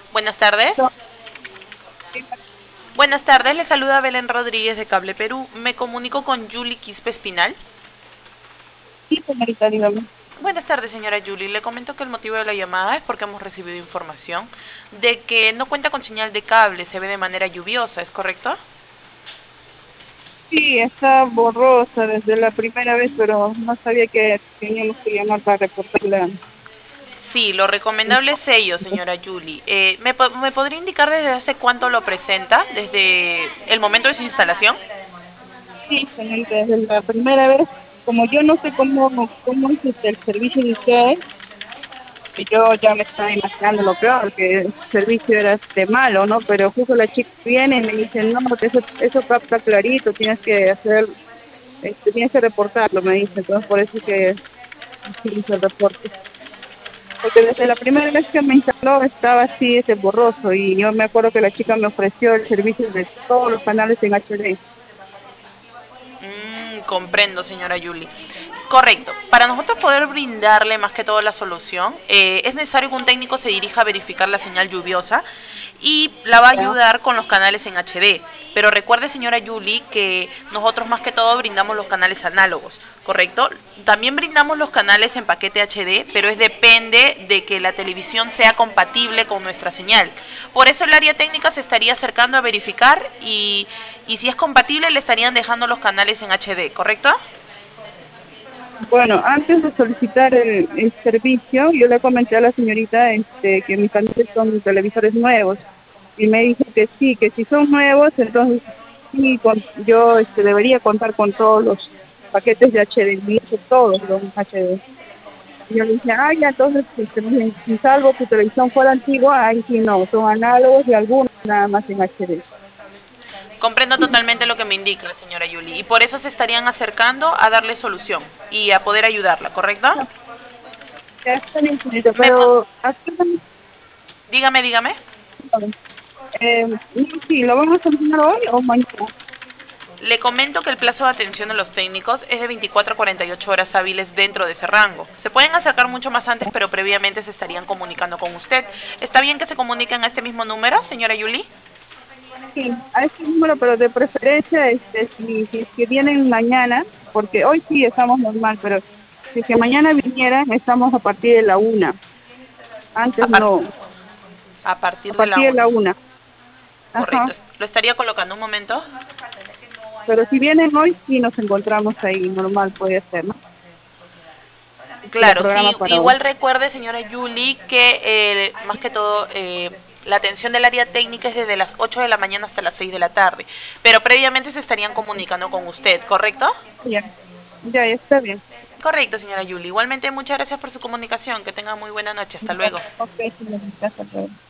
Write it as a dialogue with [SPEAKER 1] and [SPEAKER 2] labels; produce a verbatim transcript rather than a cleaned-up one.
[SPEAKER 1] Buenas tardes.
[SPEAKER 2] No,
[SPEAKER 1] Buenas tardes, le saluda Belén Rodríguez de Cable Perú. Me comunico con Yuli Quispe Espinal.
[SPEAKER 2] sí, señorita, dígame.
[SPEAKER 1] Buenas tardes, señora Yuli. Le comento que el motivo de la llamada es porque hemos recibido información de que no cuenta con señal de cable, se ve de manera lluviosa, ¿es correcto?
[SPEAKER 2] Sí, está borrosa desde la primera vez, pero no sabía que teníamos que llamar para reportarla.
[SPEAKER 1] Sí, lo recomendable es ello, señora Yuli. Eh, ¿me, po- ¿Me podría indicar desde hace cuánto lo presenta? ¿Desde el momento de su instalación?
[SPEAKER 2] Sí, señorita, desde la primera vez, como yo no sé cómo, cómo es este, el servicio de ustedes, que yo ya me estaba imaginando lo peor, que el servicio era este malo, ¿no? Pero justo la chica viene y me dice, no, eso, eso capta clarito, tienes que hacer, este, tienes que reportarlo, me dice, entonces por eso es que hicimos el reporte. Porque desde la primera vez que me instaló estaba así, ese borroso, y yo me acuerdo que la chica me ofreció el servicio de todos los canales en H D.
[SPEAKER 1] Mm, comprendo, señora Yuli. Correcto. Para nosotros poder brindarle más que todo la solución, eh, es necesario que un técnico se dirija a verificar la señal lluviosa y la va a
[SPEAKER 2] Ya.
[SPEAKER 1] ayudar con los canales en H D. Pero recuerde, señora Yuli, que nosotros más que todo brindamos los canales análogos, ¿correcto? También brindamos los canales en paquete H D, pero es depende de que la televisión sea compatible con nuestra señal. Por eso el área técnica se estaría acercando a verificar y, y si es compatible le estarían dejando los canales en H D, ¿correcto?
[SPEAKER 2] Bueno, antes de solicitar el, el servicio, yo le comenté a la señorita este, que mis canales son televisores nuevos, y me dijo que sí, que si son nuevos, entonces sí, con- yo este, debería contar con todos los paquetes de H D, y eso todos los H D. Y yo le dije, ah, ya, entonces, este, me dice, si salvo tu televisión fuera antigua, ahí sí no, son análogos y algunos nada más en H D.
[SPEAKER 1] Comprendo totalmente lo que me indica, señora Yuli, y por eso se estarían acercando a darle solución y a poder ayudarla, ¿correcto?
[SPEAKER 2] No, ya está bien, señorita,
[SPEAKER 1] Me po-
[SPEAKER 2] pero aquí
[SPEAKER 1] dígame, dígame.
[SPEAKER 2] eh, no, sí, ¿lo vamos a solucionar hoy o mañana?
[SPEAKER 1] Le comento que el plazo de atención de los técnicos es de veinticuatro a cuarenta y ocho horas hábiles dentro de ese rango. Se pueden acercar mucho más antes, pero previamente se estarían comunicando con usted. ¿Está bien que se comuniquen a este mismo número, señora Yuli?
[SPEAKER 2] Sí, a este número, pero de preferencia, este, si, si es que vienen mañana, porque hoy sí estamos normal, pero si es que mañana vinieran, estamos a partir de la una.
[SPEAKER 1] A,
[SPEAKER 2] Antes
[SPEAKER 1] par
[SPEAKER 2] no,
[SPEAKER 1] a
[SPEAKER 2] a
[SPEAKER 1] partir de la
[SPEAKER 2] partir de la
[SPEAKER 1] una.
[SPEAKER 2] una. Ajá.
[SPEAKER 1] Correcto. Lo estaría colocando un momento.
[SPEAKER 2] Pero si vienen hoy, sí nos encontramos ahí, normal puede ser, ¿no? Si lo
[SPEAKER 1] Claro,
[SPEAKER 2] programa
[SPEAKER 1] sí,
[SPEAKER 2] para hoy.
[SPEAKER 1] igual recuerde, señora Yuli, que eh, más que todo eh, la atención del área técnica es desde las ocho de la mañana hasta las seis de la tarde, pero previamente se estarían comunicando con usted, ¿correcto?
[SPEAKER 2] Ya, ya, ya está bien.
[SPEAKER 1] Correcto, señora Yuli. Igualmente, muchas gracias por su comunicación. Que tenga muy buena noche. Hasta
[SPEAKER 2] Ya,
[SPEAKER 1] luego.
[SPEAKER 2] ok, señorita, hasta luego.